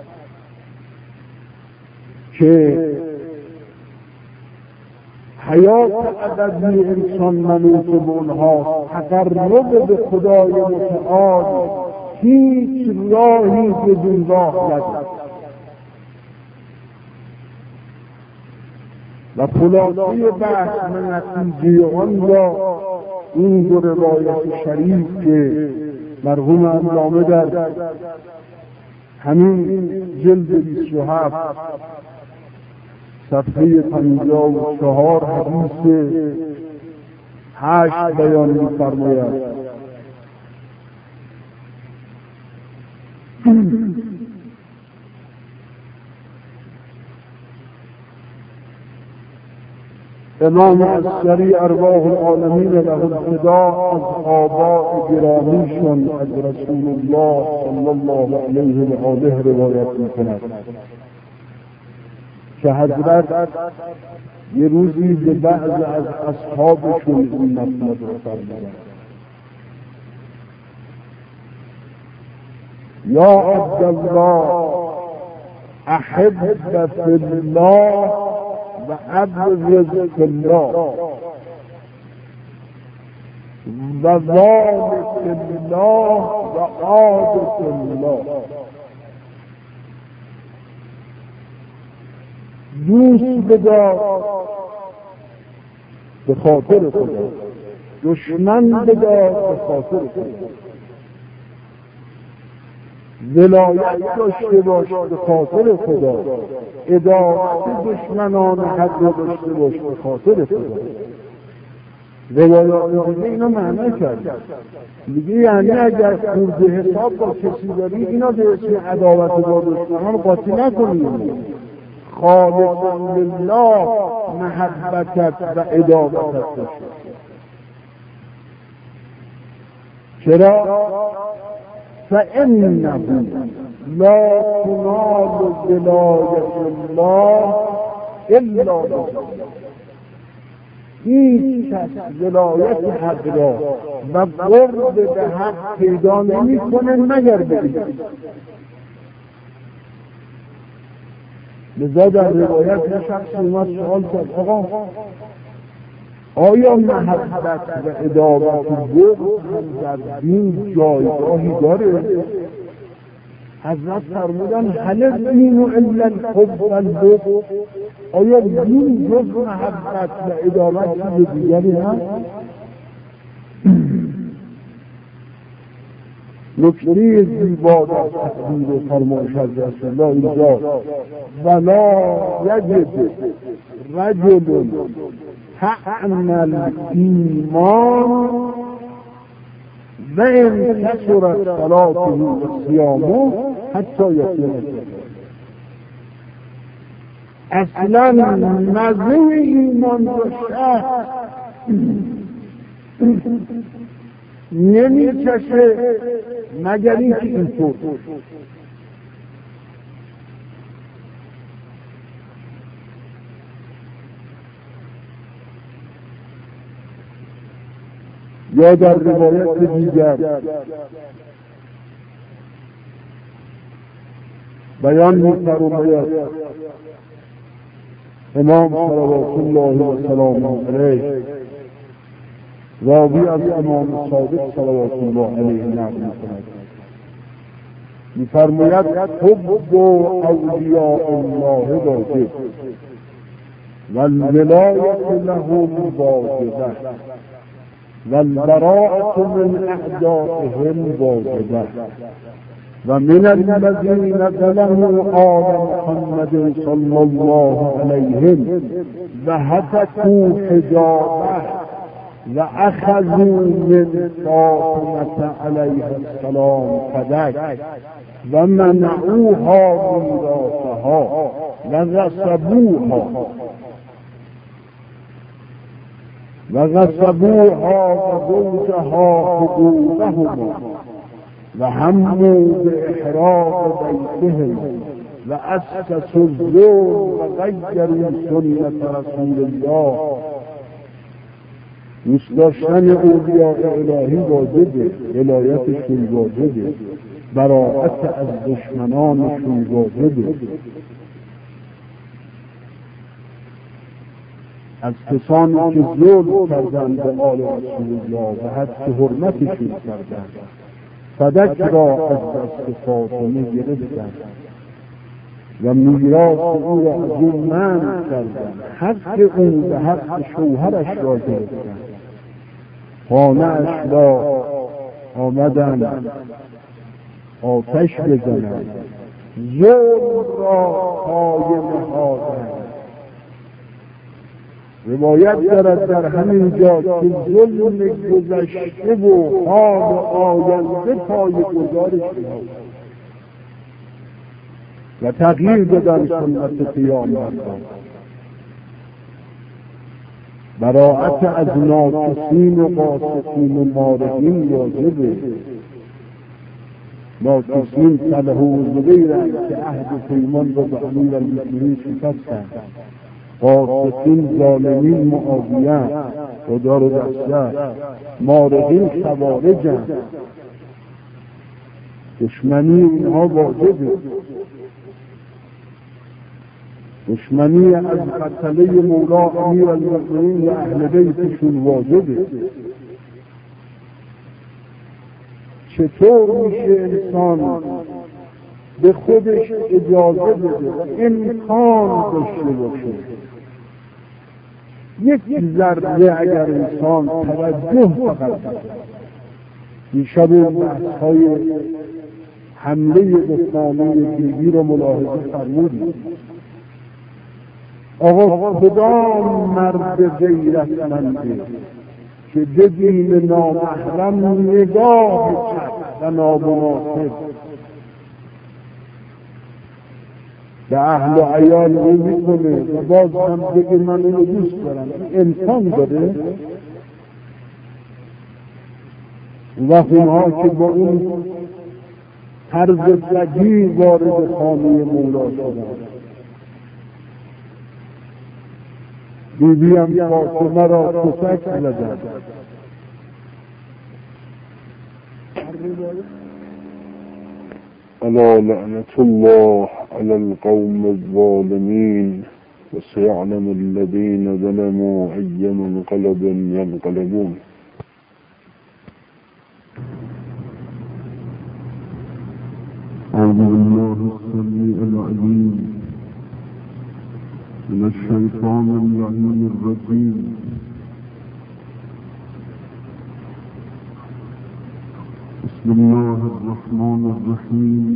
که حیات ابدی انسان منوط به اونها، تقرب به خدای متعال هیچ راهی بدون راه ندارد. و خلاصه بحث و نتیجه آن را این دو روایت شریف که مرحوم علامه در همین جلد بیست و هفت صفحه پنجاه و چهار حدیث هشت بیان می‌فرماید. امام عسکری ارواح العالمین له الفداء از آباء گرامیشون از رسول الله صلی الله علیه و آله روایت می‌کند که حضرت یه روزی به بعض از اصحابشون این مطلب رو فرمودند: یا عبدالله احب فی الله و ابغض فی الله و والد فی الله و عاد فی الله. دوست بدار به خاطر خدا، دشمن بدار به خاطر خدا. ولایت داشته باش به خاطر خدا، ادارت دشمنان حق داشته باش به خاطر خدا. روایات دیگه اینا معنی کرد دیگه، یعنی اگر خورده حساب با کسی داری اینا به اسم عداوت با دشمنان قاطی نکنید. خالصا لله محبتت و ادابتت داشته. چرا؟ فإنه لا تنال ولایت الله الا بالله. هیچ کس ولایت حق را و قرب به حق پیدا نمی کنه مگر به لذا در روایت یه شخص اومد سوال کرد آقا آیا محبت و عداوت و بغض هم در دین جایگاهی داره؟ حضرت فرمودن هل الدین الا الحب والبغض، آیا دین جز محبت و عداوت چیز دیگری هست؟ نکته زیبا در تقدیر فرمایش از رسول الله اینجا ولا یجد رجل طعم الایمان و ان کثرت صلاته و صیامه حتی یصوم. اصلا مزه ایمان رو شخص نمی چشه مگر اینکه اینطور یا در روایت دیگر بیان می‌فرماید امام صلوات الله و سلامه علیه راوی از امام صادق صلوات الله علیه نقل می‌کند می‌فرماید حب اولیاء الله واجب والولایة لهم واجبة والبراءة من أعدائهم واجبة ومن الذين ظلموا آل محمد صلى الله عليهم وهتكوا حجابه وأخذوا من فاطمة عليه السلام فدك ومنعوها ميراثها وغصبوها وغصبوها وزوجها حقوقهما وهموا بإحراق بيتهم وأسسوا الظلم وغيروا سنة رسول الله. دوست داشتن اولیاء الهی واجبه، ولایتشون واجبه، براءت از دشمنانشون واجبه. از کسانی که ظلم کردند به آل رسول الله و حد حرمتشون کردند فدک را از دست فاطمه گرفتند و میراث او را از او منع کردند، حق او به حق شوهرش را گرفتند. خانه‌اش را آمدند آتش بزنند، ظلم را قایم نهادند. روایت دارد در همین جا که ظلم گذشته و حال آینده پای گذارش شد و تغییر دادن سنت قیامت را. براءت از ناکسین و قاسطین و مارقین واجبه. ناکسین صلح و زبیرند که عهد پیمان را به امیر المؤمنین شکستند، قاسطین ظالمین معاویه خدا رو دسته، مارقین خوارجند. دشمنی اینها واجبه. دشمنی از قتله مولا امیر المؤمنین و اهل بیتشون واجبه. چطور میشه انسان به خودش اجازه بده و امکان داشته باشه یک ذره اگر انسان توجه فقط دیشب بحث‌های حمله دشمنان دیگی رو ملاحظه فرمودیم. آقا کدام مرد غیرتمنده که به دین نامحرم نگاه کرد و نامناسب به اهل و عیال او میکنه و باز هم بگه من اینو دوست دارم، امکان داره؟ و اونها که با اون طرز سجی وارد خانه مولا شدن. بیبی هم فاطمه را کتک زدن. ألا لعنة الله على القوم الظالمين وسيعلم الذين ظلموا أي منقلب ينقلبون. أعوذ بالله السميع العليم من الشيطان اللعين الرجيم. بسم الله الرحمن الرحيم.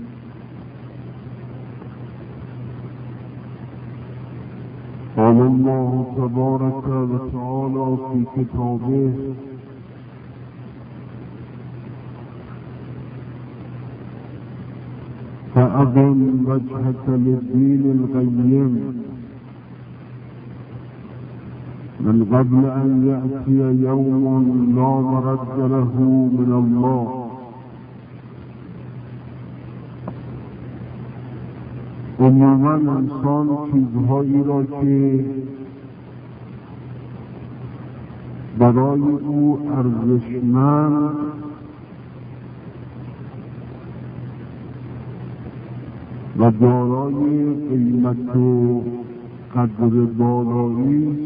قال الله تبارك وتعالى في كتابه: فأقم وجهك للدين القيم من قبل أن يأتي يوم لا مرد له من الله. عموما انسان چیزهایی را که برای او ارزشمند و دارای قیمت و قدر بالایی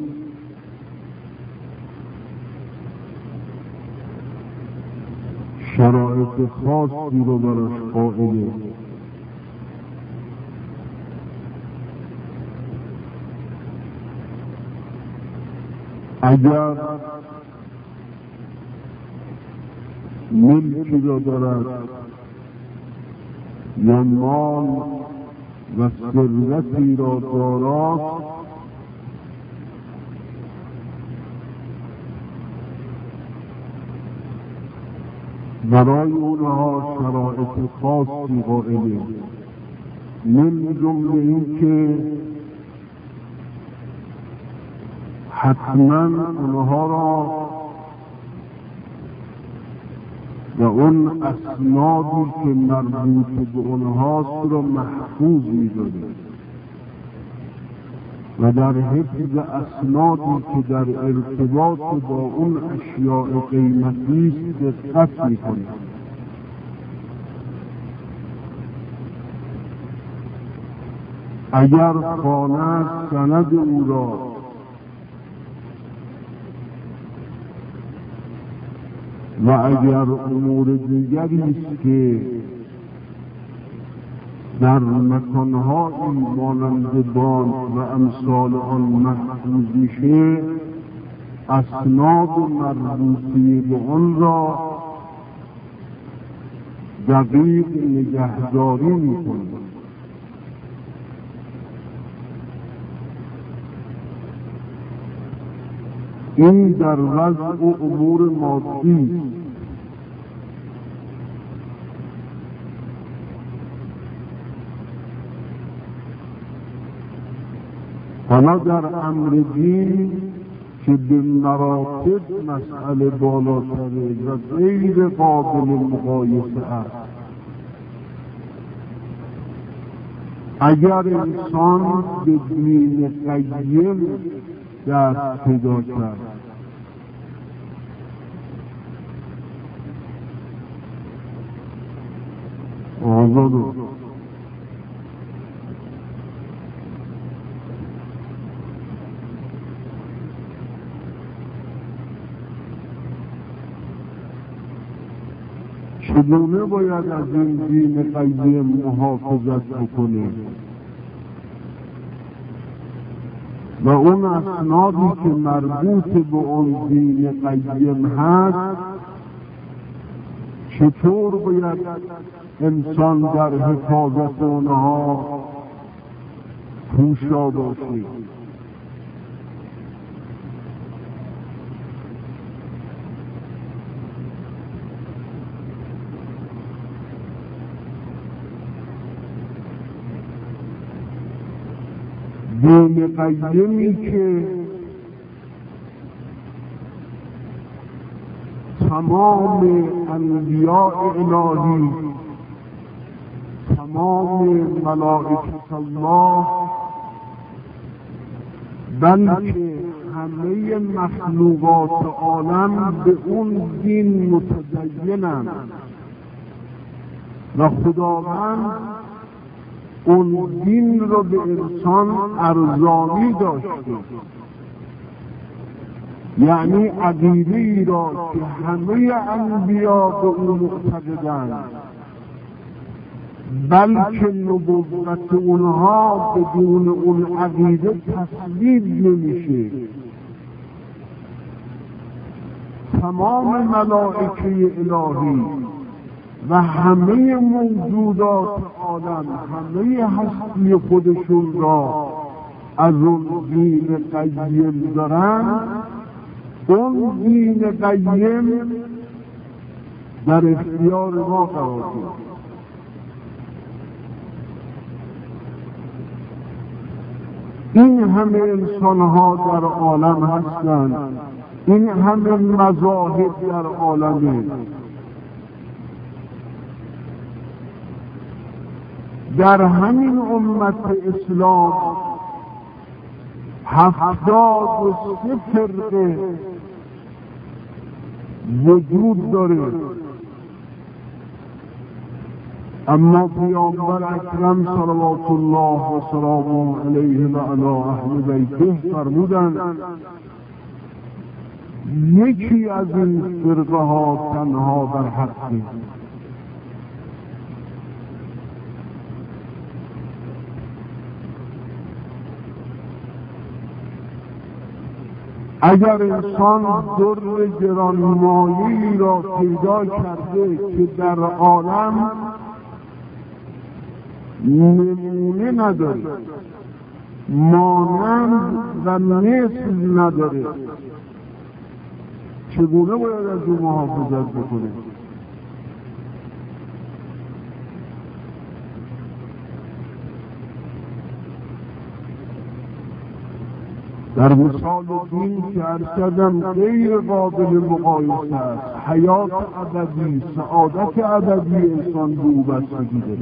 شرایط خاصی رو برش قائله. اگر ملکی را دارد یا مال و ثروتی را دارد، برای اونها شرایط خاصی قائله. من جمله این که حتما اونها را و اون اسنادی که مربوط به اونهاست را محفوظ می‌داره و در حفظ اسنادی که در ارتباط با اون اشیاء قیمتی است دقت می‌کنه. اگر خانه سند او را و اگر امور دیگری است که در مکانهایی مانند بانک و امثال آن محفوظ میشه، اسناد مربوطی به آن را دقیق نگهداری میکنه. این در وضع امور مادی. حالا در امر دین که به مراتب مسئله بالاتره و غیر قابل مقایسه است، اگر انسان به دین قیم دست پیدا کرد، آزاد چگونه باید از این دین قیم محافظت بکنه و اون اسنادی که مربوط به اون دین قیم هست چطور باید انسان در حفاظت اونها پوشا باشه. دین قیمی که تمام انبیاء الهی، تمام ملائکت الله، بلکه همه مخلوقات عالم به اون دین متدینند و خداوند اون دین رو به انسان ارزانی داشته، یعنی عقیده ای را که همه انبیا به اون معتقدند، بلکه نبوت اونها بدون اون عقیده تسلیم نمیشه. تمام ملائکه الهی و همه موجودات عالم همه هستی خودشون را از اون دین قیم دارن. اون دین قیم در اختیار ما قرار داد. این همه انسان ها در عالم هستند، این همه مذاهب در عالمه، در همین امت اسلام هفتاد و سه فرقه وجود داره، اما پیامبر اکرم صلوات الله و سلامه علیه و علی اهل بیته فرمودند یکی از این فرقه ها تنها بر حقه. اگر انسان در گرانمایه‌ای را پیدا کرده که در عالم نمونه نداره، مانند و مثل نداره، چگونه باید از او محافظت بکنه؟ در مثال دین که ارشدم غیر قابل مقایسه است، حیات ابدی، سعادت ابدی انسان به او بستگی داره.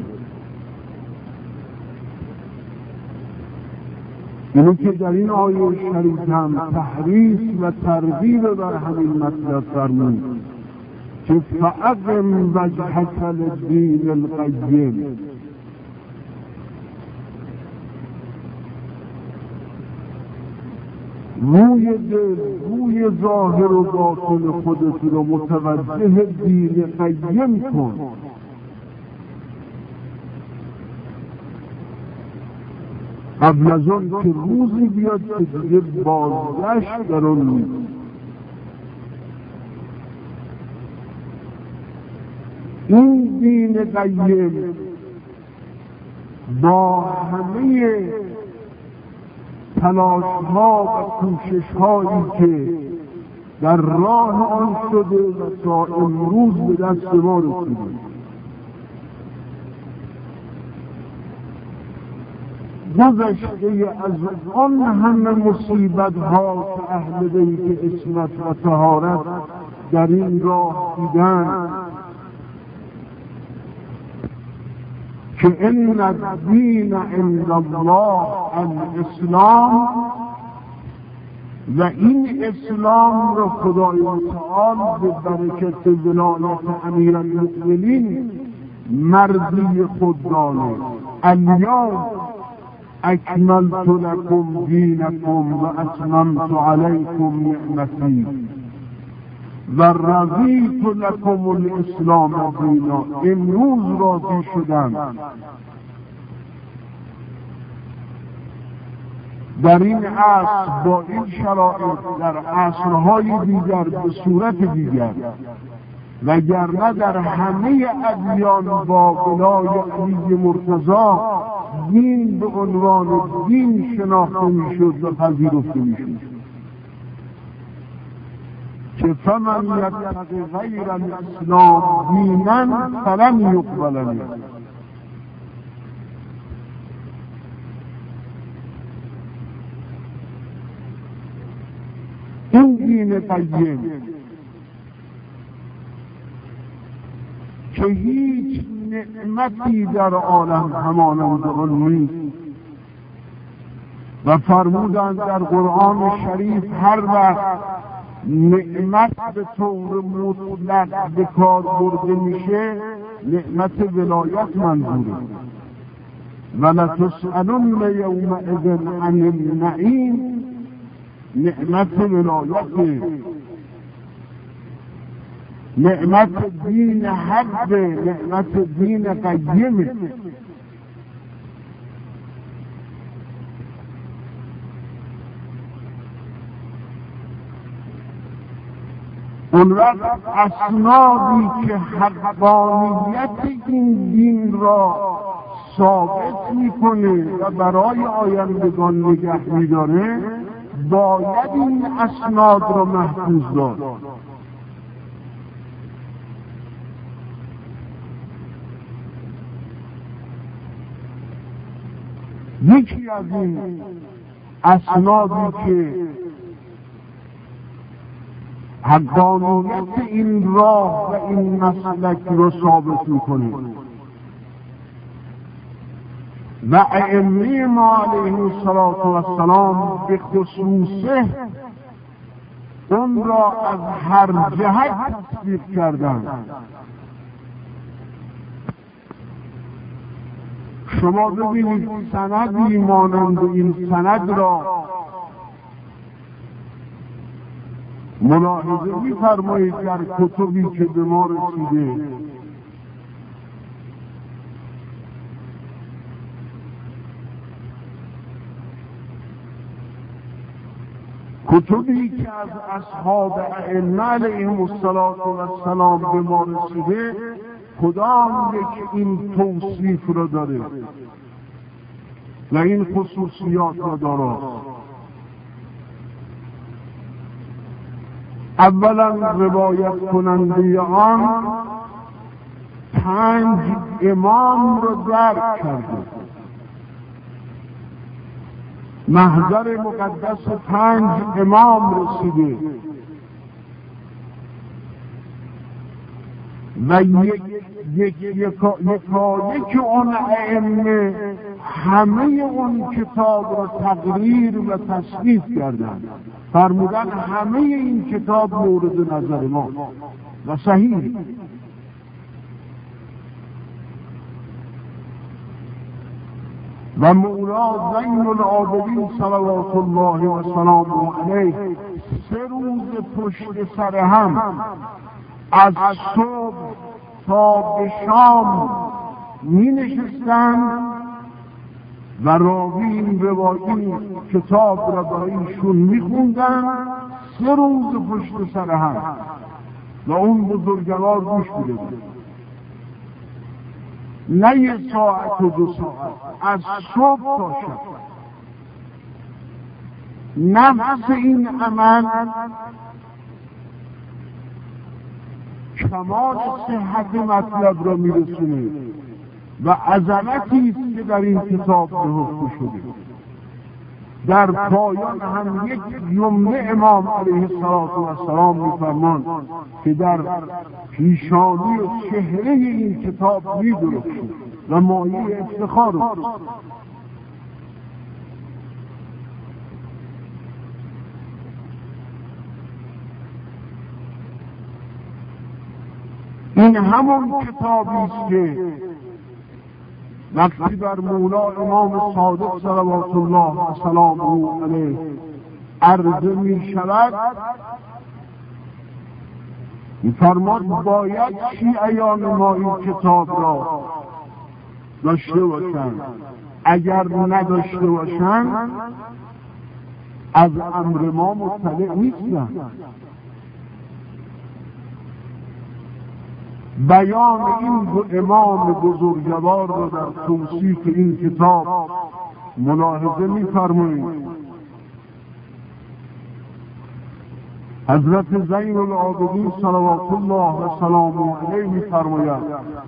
اینو که در این آیه شریف هم تحریص و ترغیب بر همین مطلب فرمود که فاقم وجهک للدین القیم، روی دل، روی ظاهر و باطن خودت رو متوجه دین قیم کن. قبل از اون که روزی بیاد که دیگه بازگشت در اون نیست. این دین قیم با همه تلاش ها و کوشش هایی که در راه آن شده و تا امروز به دست ما رسیده، گذشته از آن همه مصیبت ها که اهل بیت عصمت و طهارت در این راه دیدن که ان الدین عند الله الاسلام، و این اسلام را خدای متعال به برکت ولایت امیرالمؤمنین مرضی خود دانست. الیوم اکملت لکم دینکم و اتممت علیکم نعمتی و رضیت لکم الاسلام دینا. امروز راضی شدم. در این عصر با این شرایط، در عصرهای دیگر به صورت دیگر، وگرنه در همه ادیان با ولای علی مرتضی دین به عنوان دین شناخته میشد و پذیرفته میشد که فمن یتق غیر الاسلام دینا فلن یقبل منه. این دین قیم که هیچ نعمتی در عالم همانند آن نیست و فرمودند در قرآن شریف هر وقت نعمت به طور مطلق به کار برده میشه، نعمت ولایت منظوره. و لتسألن یومئذ عن النعیم، نعمت ولایت، نعمت دین حق، نعمت دین قیمه. اون وقت اسنادی که حقانیت این دین را ثابت میکنه و برای آیندگان نگه میداره، باید این اسناد را محفوظ داشت. یکی از این اسنادی که حقانیت این راه و این مسلک را ثابت میکنه و ائمه ما علیهم السلام به خصوصه اون را از هر جهت تصدیق کردند. شما ببینید سندی مانند این سند را ملاحظه می‌فرمایید در کتبی که به ما رسیده. کتبی که از اصحاب ائمه علیهم السلام به ما رسیده، کدام یک این توصیف را داره و این خصوصیات را داره؟ اولا روایت کننده آن پنج امام را درک کرده، محضر مقدس پنج امام رسیده و یک یک یک اون ائمه همه اون کتاب را تقریر و تصنیف کردند، فرمودن همه این کتاب مورد نظر ما و صحیح. و مولا زین العابدین صلوات الله و سلامه علیه سه روز پشت سر هم از صبح تا به شام می نشستند و راوی این روایی کتاب را برایشون می خوندن، سه روز پشت سر هم، و اون بزرگوار گوش میده بود. نه یه ساعت و دو ساعت، از صبح تا شب. نفس این عمل کمال صحت مطلب را میرسونه و عظمتی است که در این کتاب نهفته شده. در پایان هم یک جمله امام علیه السلام میفرمان که در پیشانی و چهره این کتاب می‌درخشه و مایه افتخار است. این همون کتابی است که وقتی بر مولا امام صادق صلوات الله و سلامه علیه عرضه می شود، می‌فرماد باید شیعیان ما این کتاب را داشته باشند، اگر نداشته باشند از امر ما مطلع نیستند. بیان این دو امام بزرگوار را در توصیف این کتاب ملاحظه می‌فرمایید. حضرت زین العابدین صلوات الله و سلامه علیه می‌فرماید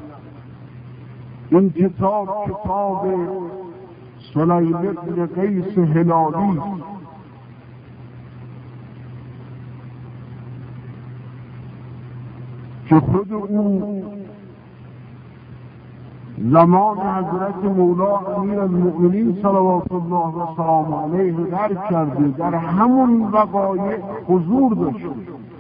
این کتاب کتاب سلیم بن قیس هلالی که خود او زمان حضرت مولا امیر المؤمنین صلوات الله و سلام علیه درک کرده، در همون وقایع حضور داشته.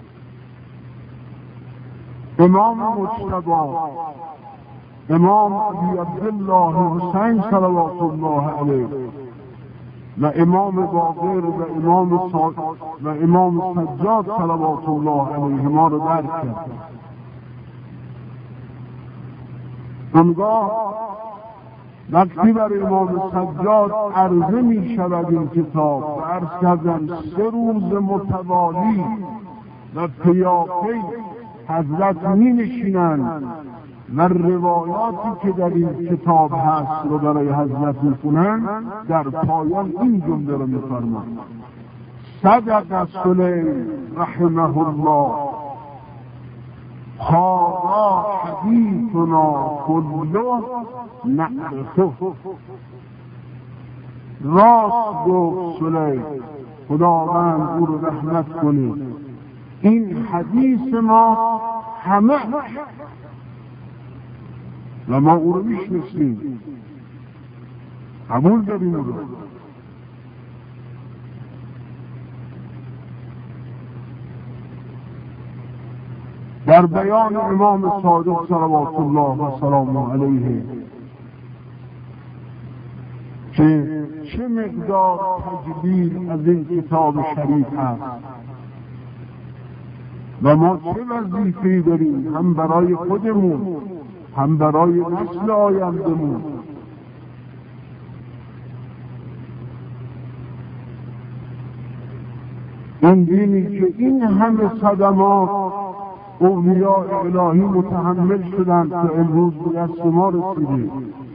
امام مجتبی، امام ابی عبدالله حسین صلوات الله علیه و امام باقر و امام سا... و امام سجاد صلوات الله علیه ما رو درک کرد. اونگاه وقتی بر امام سجاد عرضه می شود این کتاب و عرض کردن سه روز متوالی و پیاپی حضرت می نشینند و روایاتی که در این کتاب هست رو برای حضرت می کنند، در پایان این جمله رو می فرماند: صدق سلیم رحمه الله، هذا حدیثنا کله نعرفه. راست گفت سلیم، خداوند او رو رحمت کنه، این حدیث ما همه و ما او رو میشناسیم، قبول داریم او رو. در بیان امام صادق صلوات الله و سلام علیه که چه مقدار تجلیل از این کتاب شریف هست و ما چه وظیفه‌ای داریم، هم برای خودمون هم برای نسل آینده‌مون. این دینی که این همه صدمات اولیاء الهی متحمل شدند که امروز به دست ما رسیده،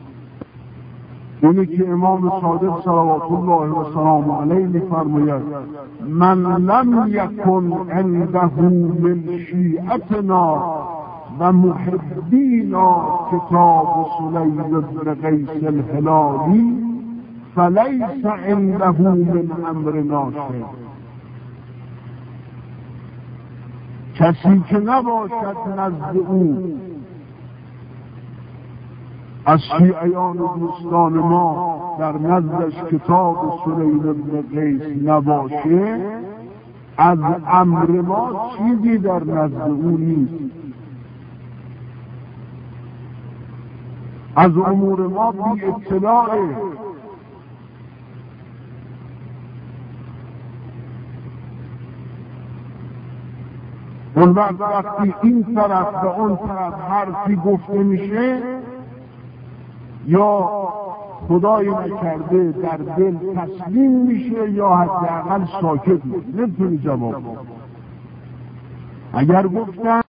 اینی که امام صادق صلوات الله و سلام علیه می‌فرماید: من لم یکن عنده من شیعتنا و محبینا کتاب سلیم بن قیس الهلالی فلیس عنده من امرنا شیء. کسی که نباشد نزد او از شیعیان و دوستان ما در نزدش کتاب سلیم بن قیس نباشه، از امر ما چیزی در نزد او نیست، از امور ما بی اطلاعه. اون وقت وقتی این طرف و اون طرف حرفی گفته میشه، یا خدای نکرده در دل تسلیم میشه یا حداقل ساکت میشه، نمیتونی جواب. اگر گفتن